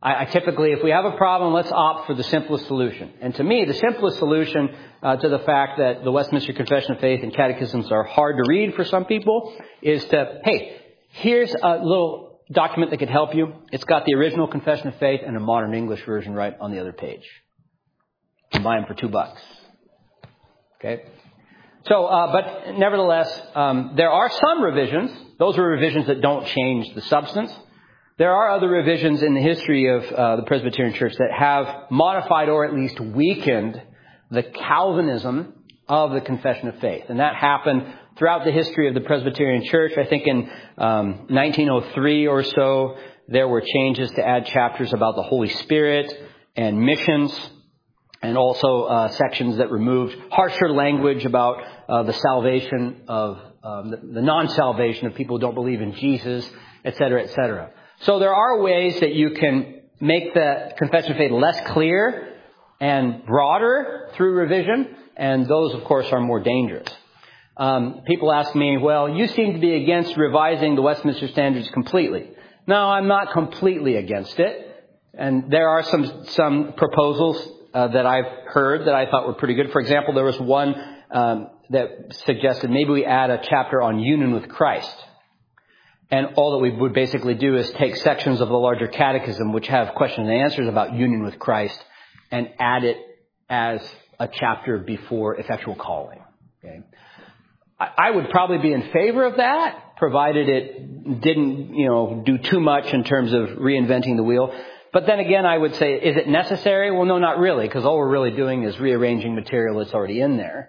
I, I typically, if we have a problem, let's opt for the simplest solution. And to me, the simplest solution uh, to the fact that the Westminster Confession of Faith and catechisms are hard to read for some people is to, hey, here's a little document that could help you. It's got the original Confession of Faith and a modern English version right on the other page. You can buy them for two bucks. Okay? So, uh, but nevertheless, um, there are some revisions. Those are revisions that don't change the substance. There are other revisions in the history of uh, the Presbyterian Church that have modified or at least weakened the Calvinism of the Confession of Faith. And that happened throughout the history of the Presbyterian Church. I think in um, nineteen oh three or so, there were changes to add chapters about the Holy Spirit and missions, and also uh, sections that removed harsher language about uh, the salvation of um, the, the non-salvation of people who don't believe in Jesus, et cetera, et cetera. So there are ways that you can make the Confession of Faith less clear and broader through revision, and those, of course, are more dangerous. Um, people ask me, well, you seem to be against revising the Westminster Standards completely. No, I'm not completely against it. And there are some some proposals uh, that I've heard that I thought were pretty good. For example, there was one um, that suggested maybe we add a chapter on union with Christ. And all that we would basically do is take sections of the larger catechism which have questions and answers about union with Christ and add it as a chapter before effectual calling. Okay. I would probably be in favor of that, provided it didn't, you know, do too much in terms of reinventing the wheel. But then again, I would say, is it necessary? Well, no, not really, because all we're really doing is rearranging material that's already in there.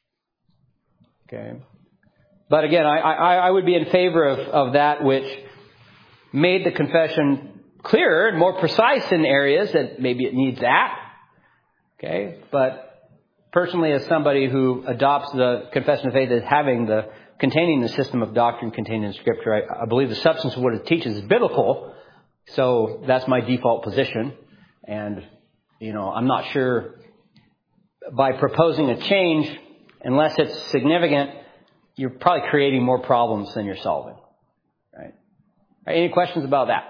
Okay. But again, I, I, I would be in favor of, of that which made the confession clearer and more precise in areas that maybe it needs that. Okay. But personally, as somebody who adopts the Confession of Faith as having the, containing the system of doctrine contained in Scripture, I, I believe the substance of what it teaches is biblical. So that's my default position. And, you know, I'm not sure by proposing a change, unless it's significant, you're probably creating more problems than you're solving. Right? Right, any questions about that?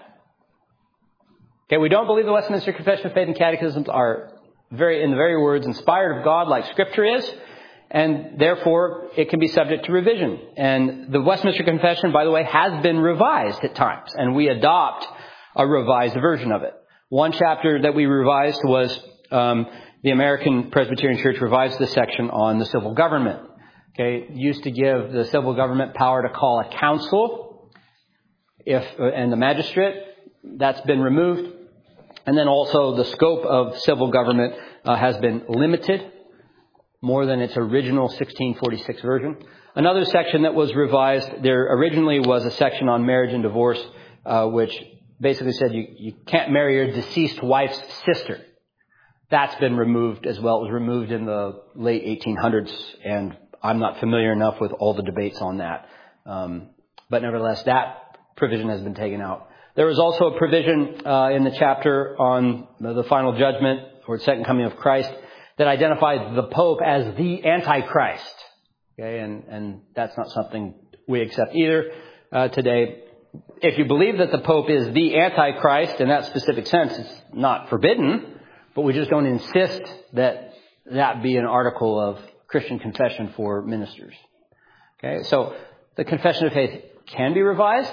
Okay, we don't believe the Westminster Confession of Faith and catechisms are very, in the very words, inspired of God like Scripture is, and therefore it can be subject to revision. And the Westminster Confession, by the way, has been revised at times, and we adopt a revised version of it. One chapter that we revised was um, the American Presbyterian Church revised the section on the civil government. Okay, it used to give the civil government power to call a council if and the magistrate. That's been removed. And then also the scope of civil government uh, has been limited more than its original sixteen forty-six version. Another section that was revised, there originally was a section on marriage and divorce, uh, which basically said you, you can't marry your deceased wife's sister. That's been removed as well. It was removed in the late eighteen hundreds, and I'm not familiar enough with all the debates on that. Um, but nevertheless, that provision has been taken out. There was also a provision uh, in the chapter on the final judgment or second coming of Christ that identified the Pope as the Antichrist. Okay, and, and that's not something we accept either uh, today. If you believe that the Pope is the Antichrist in that specific sense, it's not forbidden, but we just don't insist that that be an article of Christian confession for ministers. Okay, so the Confession of Faith can be revised.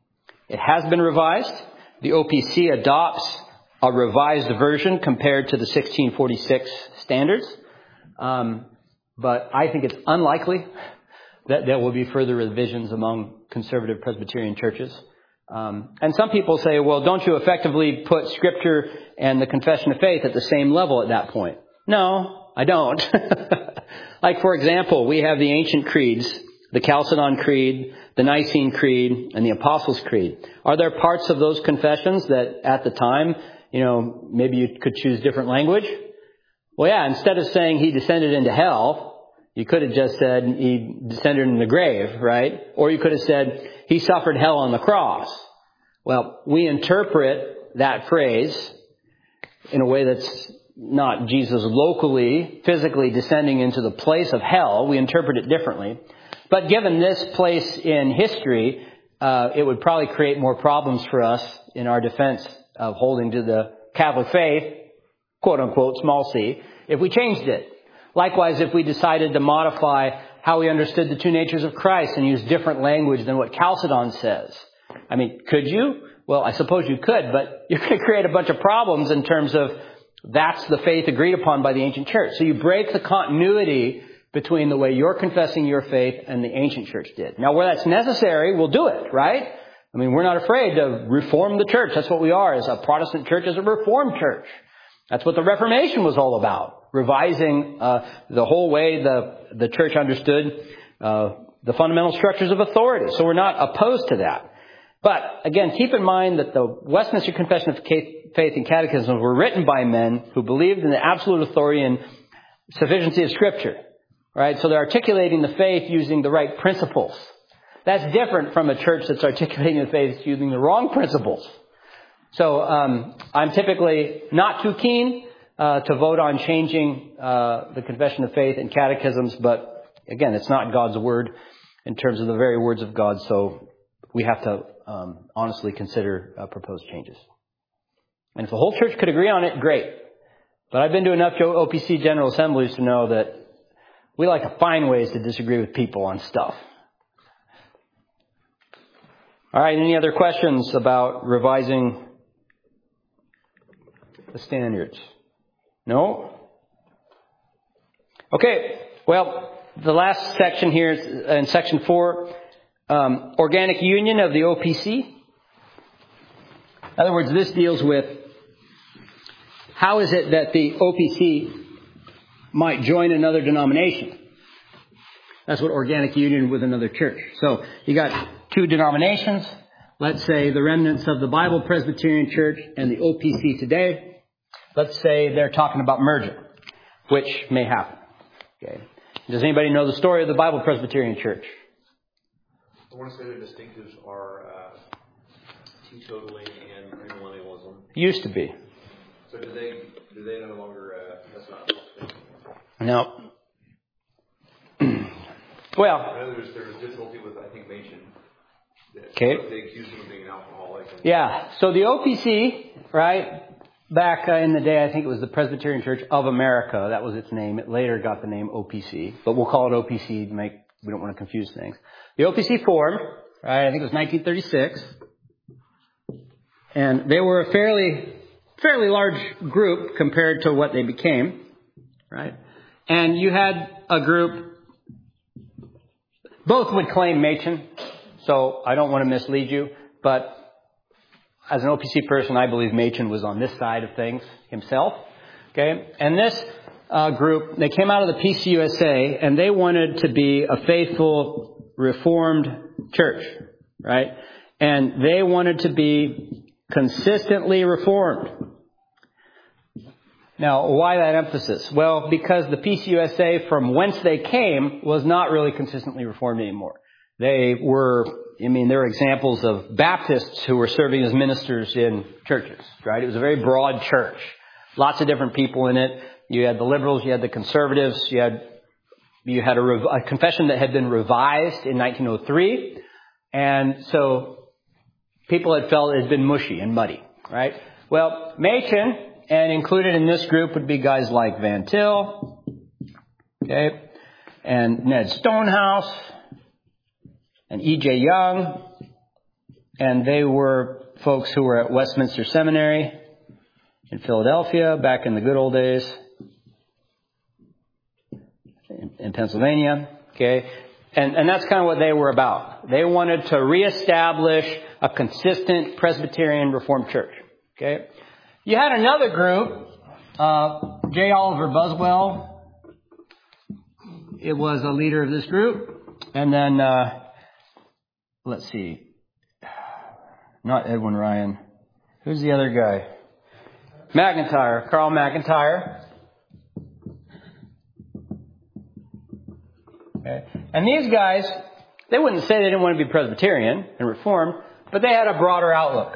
It has been revised. The O P C adopts a revised version compared to the sixteen forty-six standards. Um, but I think it's unlikely that there will be further revisions among conservative Presbyterian churches. Um, and some people say, well, don't you effectively put Scripture and the Confession of Faith at the same level at that point? No, I don't. Like, for example, we have the ancient creeds, the Chalcedon Creed, the Nicene Creed, and the Apostles' Creed. Are there parts of those confessions that at the time, you know, maybe you could choose different language? Well, yeah, instead of saying he descended into hell, you could have just said he descended in the grave, right? Or you could have said he suffered hell on the cross. Well, we interpret that phrase in a way that's not Jesus locally, physically descending into the place of hell. We interpret it differently. But given this place in history, uh, it would probably create more problems for us in our defense of holding to the Catholic faith, quote unquote, small c, if we changed it. Likewise, if we decided to modify how we understood the two natures of Christ and use different language than what Chalcedon says. I mean, could you? Well, I suppose you could, but you're going to create a bunch of problems in terms of that's the faith agreed upon by the ancient church. So you break the continuity between the way you're confessing your faith and the ancient church did. Now, where that's necessary, we'll do it, right? I mean, we're not afraid to reform the church. That's what we are, as a Protestant church, as a Reformed church. That's what the Reformation was all about, revising uh, the whole way the, the church understood uh, the fundamental structures of authority. So we're not opposed to that. But, again, keep in mind that the Westminster Confession of Faith and Catechisms were written by men who believed in the absolute authority and sufficiency of Scripture. Right? So they're articulating the faith using the right principles. That's different from a church that's articulating the faith using the wrong principles. So um, I'm typically not too keen uh, to vote on changing uh, the Confession of Faith and Catechisms, but again, it's not God's word in terms of the very words of God, so we have to um, honestly consider uh, proposed changes. And if the whole church could agree on it, great. But I've been to enough O P C General Assemblies to know that we like to find ways to disagree with people on stuff. All right, any other questions about revising the standards? No? Okay, well, the last section here is in section four, um, organic union of the O P C. In other words, this deals with how is it that the O P C might join another denomination. That's what organic union with another church. So you got two denominations. Let's say the remnants of the Bible Presbyterian Church and the O P C today. Let's say they're talking about merger, which may happen. Okay. Does anybody know the story of the Bible Presbyterian Church? I want to say the distinctives are uh, teetotaling and premillennialism. Used to be. So do they? Do they no longer? Uh, that's not. No. Well. I know there's there's difficulty with I think Machen. Okay. They accuse him of being an alcoholic. And Yeah. So the O P C, right? Back uh, in the day, I think it was the Presbyterian Church of America. That was its name. It later got the name O P C, but we'll call it O P C to make, we don't want to confuse things. The O P C formed, right? I think it was nineteen thirty-six. And they were a fairly, fairly large group compared to what they became, right? And you had a group, both would claim Machen, so I don't want to mislead you, but as an O P C person, I believe Machen was on this side of things himself. Okay, and this uh, group, they came out of the P C U S A, and they wanted to be a faithful Reformed church, right? And they wanted to be consistently Reformed. Now, why that emphasis? Well, because the P C U S A, from whence they came, was not really consistently Reformed anymore. They were, I mean, there are examples of Baptists who were serving as ministers in churches, right? It was a very broad church. Lots of different people in it. You had the liberals, you had the conservatives, you had, you had a, rev- a confession that had been revised in nineteen oh three. And so people had felt it had been mushy and muddy, right? Well, Machen, and included in this group would be guys like Van Til, okay, and Ned Stonehouse, and E J Young, and they were folks who were at Westminster Seminary in Philadelphia back in the good old days, in, in Pennsylvania, okay, and, and that's kind of what they were about. They wanted to reestablish a consistent Presbyterian Reformed church, okay. You had another group, uh, J. Oliver Buswell. It was a leader of this group, and then. Uh, Let's see. Not Edwin Ryan. Who's the other guy? McIntyre. Carl McIntyre. Okay. And these guys, they wouldn't say they didn't want to be Presbyterian and Reformed, but they had a broader outlook.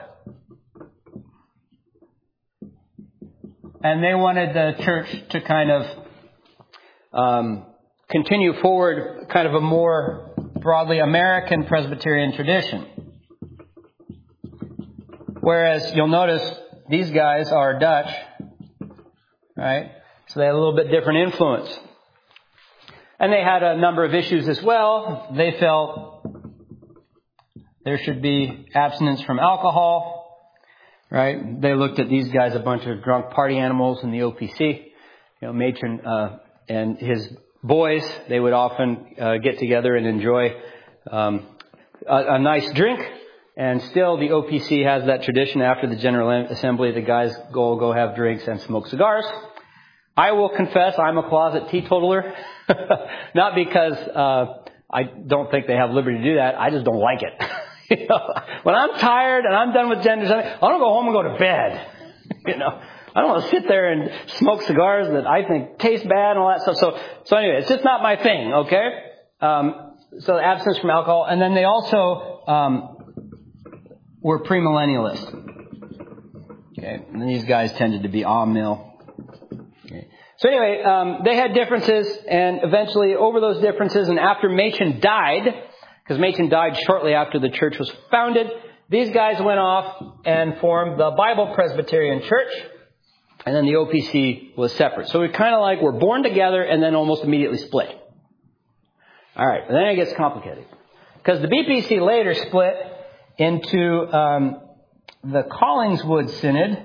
And they wanted the church to kind of um, continue forward kind of a more broadly American Presbyterian tradition. Whereas you'll notice these guys are Dutch, right? So they had a little bit different influence. And they had a number of issues as well. They felt there should be abstinence from alcohol, right? They looked at these guys, a bunch of drunk party animals in the O P C. You know, Machen uh, and his boys, they would often uh, get together and enjoy um, a, a nice drink. And still, the O P C has that tradition. After the General Assembly, the guys go go have drinks and smoke cigars. I will confess I'm a closet teetotaler. Not because uh, I don't think they have liberty to do that. I just don't like it. You know, when I'm tired and I'm done with gender, I don't go home and go to bed. You know, I don't want to sit there and smoke cigars that I think taste bad and all that stuff. So, so anyway, it's just not my thing. Okay. Um, so abstinence from alcohol, and then they also um, were premillennialists. Okay, and these guys tended to be amill. Okay. So anyway, um, they had differences, and eventually over those differences, and after Machen died, because Machen died shortly after the church was founded, these guys went off and formed the Bible Presbyterian Church, and then the O P C was separate. So we kind of like were born together and then almost immediately split. All right, and then it gets complicated. Because the B P C later split into um, the Collingswood Synod,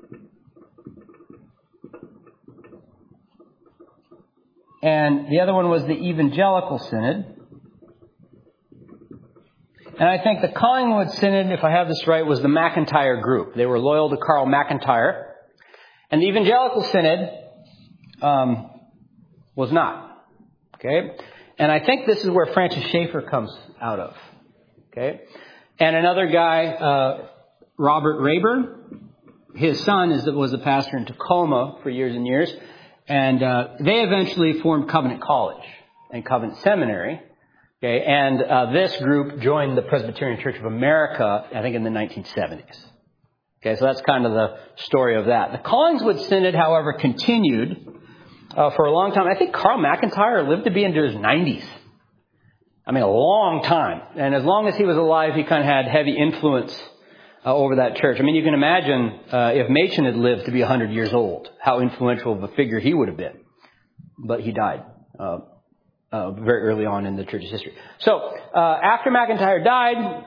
and the other one was the Evangelical Synod. And I think the Collingwood Synod, if I have this right, was the McIntyre group. They were loyal to Carl McIntyre. And the Evangelical Synod um, was not. Okay? And I think this is where Francis Schaeffer comes out of. Okay? And another guy, uh, Robert Rayburn, his son is, was a pastor in Tacoma for years and years. And uh, they eventually formed Covenant College and Covenant Seminary. Okay, and uh, this group joined the Presbyterian Church of America, I think, in the nineteen seventies. Okay, so that's kind of the story of that. The Collingswood Synod, however, continued uh, for a long time. I think Carl McIntyre lived to be into his nineties. I mean, a long time. And as long as he was alive, he kind of had heavy influence uh, over that church. I mean, you can imagine uh, if Machen had lived to be one hundred years old, how influential of a figure he would have been. But he died uh, uh, very early on in the church's history. So uh, after McIntyre died,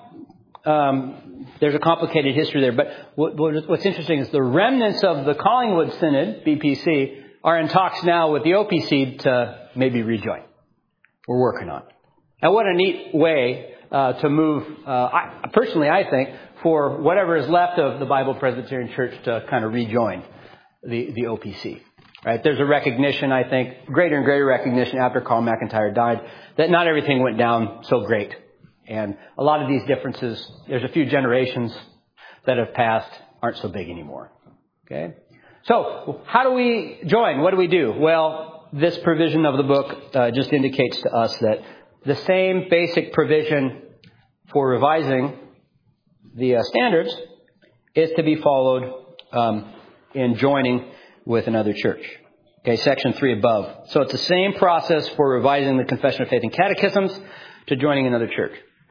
um, there's a complicated history there. But what, what's interesting is the remnants of the Collingwood Synod, B P C, are in talks now with the O P C to maybe rejoin. We're working on it. And what a neat way uh, to move, uh, I, personally, I think, for whatever is left of the Bible Presbyterian Church to kind of rejoin the, the O P C. Right? There's a recognition, I think, greater and greater recognition after Carl McIntyre died, that not everything went down so great. And a lot of these differences, there's a few generations that have passed, aren't so big anymore. Okay? So, how do we join? What do we do? Well, this provision of the book uh, just indicates to us that the same basic provision for revising the uh, standards is to be followed um, in joining with another church. Okay, section three above. So it's the same process for revising the Confession of Faith and Catechisms to joining another church.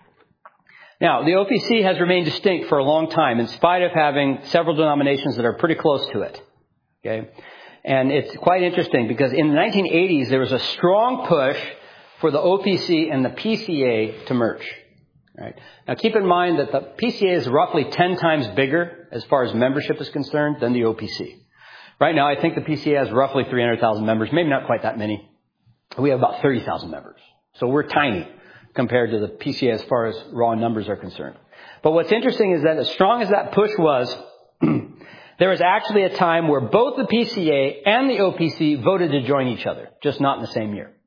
Now, the O P C has remained distinct for a long time in spite of having several denominations that are pretty close to it. Okay, and it's quite interesting because in the nineteen eighties there was a strong push for the O P C and the P C A to merge. Right. Now keep in mind that the P C A is roughly ten times bigger as far as membership is concerned than the O P C. Right now I think the P C A has roughly three hundred thousand members, maybe not quite that many. We have about thirty thousand members. So we're tiny compared to the P C A as far as raw numbers are concerned. But what's interesting is that as strong as that push was, there was actually a time where both the P C A and the O P C voted to join each other, just not in the same year.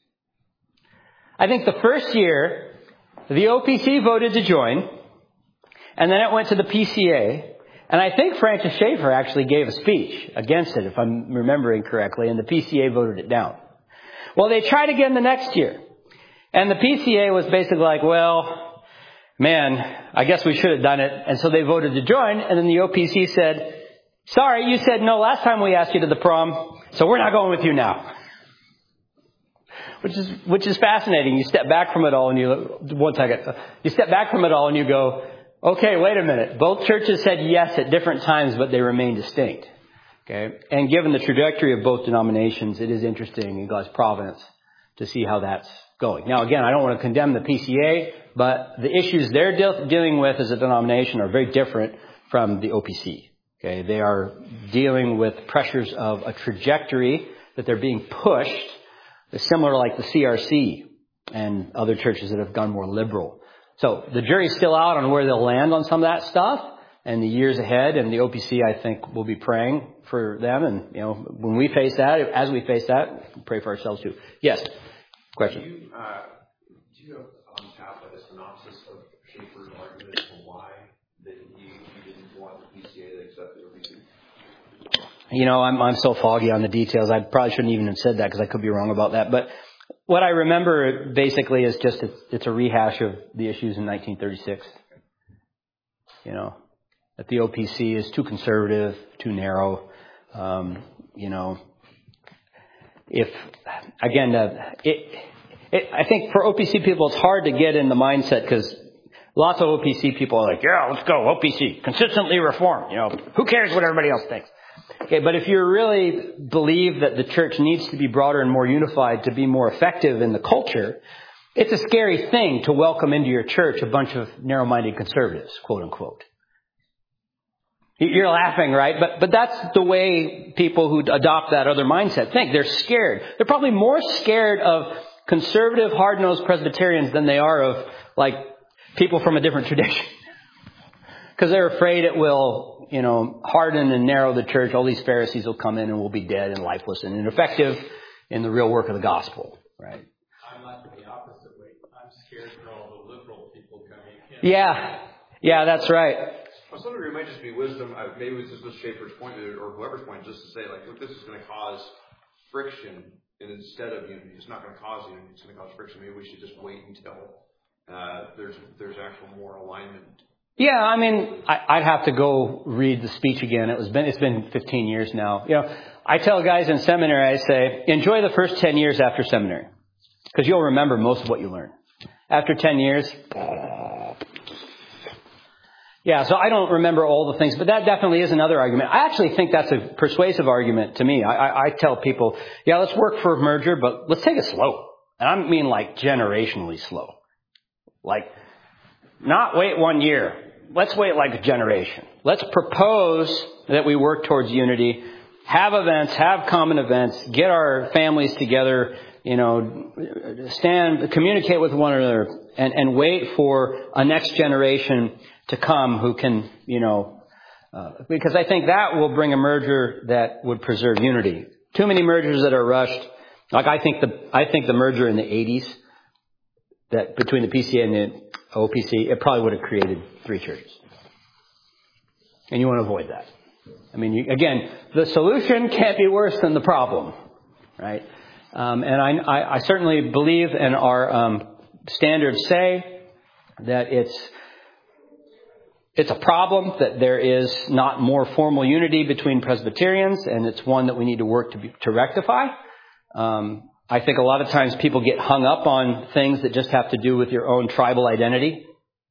I think the first year, the O P C voted to join, and then it went to the P C A, and I think Francis Schaeffer actually gave a speech against it, if I'm remembering correctly, and the P C A voted it down. Well, they tried again the next year, and the P C A was basically like, well, man, I guess we should have done it, and so they voted to join, and then the O P C said, sorry, you said no last time we asked you to the prom, so we're not going with you now. Which is, which is fascinating. You step back from it all and you, one second, you step back from it all and you go, Okay, wait a minute. Both churches said yes at different times, but they remain distinct. Okay, and given the trajectory of both denominations, it is interesting in God's providence to see how that's going. Now, again, I don't want to condemn the P C A, but the issues they're de- dealing with as a denomination are very different from the O P C. Okay, they are dealing with pressures of a trajectory that they're being pushed, similar like the C R C and other churches that have gone more liberal. So the jury's still out on where they'll land on some of that stuff. And the years ahead, and the O P C, I think, will be praying for them. And, you know, when we face that, as we face that, pray for ourselves too. Yes? Question? Do you, uh, do you have on tap like a synopsis of Schaeffer's argument as to why that he, he didn't want the P C A to accept the O P C? You know, I'm, I'm so foggy on the details. I probably shouldn't even have said that because I could be wrong about that. But what I remember basically is just it's, it's a rehash of the issues in nineteen thirty-six. You know. That the O P C is too conservative, too narrow. Um, you know, if, again, uh, it, it, I think for O P C people, it's hard to get in the mindset because lots of O P C people are like, yeah, let's go, O P C, consistently reform. You know, who cares what everybody else thinks? Okay, but if you really believe that the church needs to be broader and more unified to be more effective in the culture, it's a scary thing to welcome into your church a bunch of narrow-minded conservatives, quote unquote. You're laughing, right? But but that's the way people who adopt that other mindset think. They're scared. They're probably more scared of conservative, hard-nosed Presbyterians than they are of, like, people from a different tradition. Because they're afraid it will, you know, harden and narrow the church. All these Pharisees will come in and will be dead and lifeless and ineffective in the real work of the gospel, right? I'm like the opposite way. I'm scared for all the liberal people coming in. Yeah. Yeah, that's right. Well, some degree it might just be wisdom. Uh, maybe it's just Schaeffer's point or whoever's point, just to say, like, look, this is going to cause friction, and instead of unity, it's not going to cause unity. It's going to cause friction. Maybe we should just wait until uh, there's there's actual more alignment. Yeah, I mean, I, I'd have to go read the speech again. It was been it's been fifteen years now. You know, I tell guys in seminary, I say, enjoy the first ten years after seminary, because you'll remember most of what you learn. After ten years. Yeah, so I don't remember all the things, but that definitely is another argument. I actually think that's a persuasive argument to me. I, I, I tell people, yeah, let's work for a merger, but let's take it slow. And I mean like generationally slow. Like, not wait one year. Let's wait like a generation. Let's propose that we work towards unity, have events, have common events, get our families together, you know, stand, communicate with one another, and, and wait for a next generation to come who can, you know, uh, because I think that will bring a merger that would preserve unity. Too many mergers that are rushed. Like I think the I think the merger in the eighties that between the P C A and the O P C, it probably would have created three churches. And you want to avoid that. I mean, you, again, the solution can't be worse than the problem, right? Um, and I, I, I certainly believe, and our um, standards say that it's It's a problem that there is not more formal unity between Presbyterians, and it's one that we need to work to be, to rectify. Um, I think a lot of times people get hung up on things that just have to do with your own tribal identity,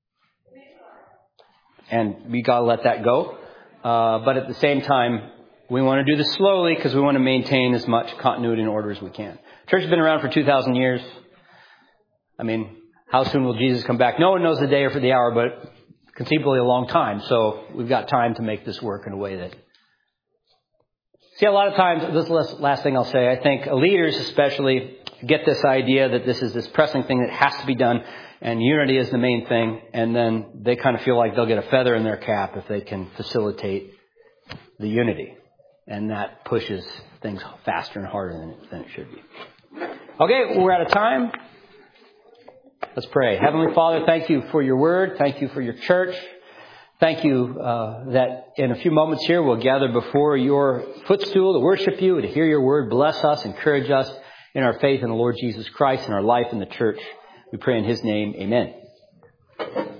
and we got to let that go. Uh, but at the same time, we want to do this slowly because we want to maintain as much continuity and order as we can. Church has been around for two thousand years. I mean, how soon will Jesus come back? No one knows the day or for the hour, but conceivably a long time. So we've got time to make this work in a way that... See, a lot of times, this is the last thing I'll say, I think leaders especially get this idea that this is this pressing thing that has to be done and unity is the main thing. And then they kind of feel like they'll get a feather in their cap if they can facilitate the unity. And that pushes things faster and harder than it, than it should be. Okay, we're out of time. Let's pray. Heavenly Father, thank you for your word. Thank you for your church. Thank you uh, that in a few moments here we'll gather before your footstool to worship you, to hear your word. Bless us, encourage us in our faith in the Lord Jesus Christ and our life in the church. We pray in his name. Amen.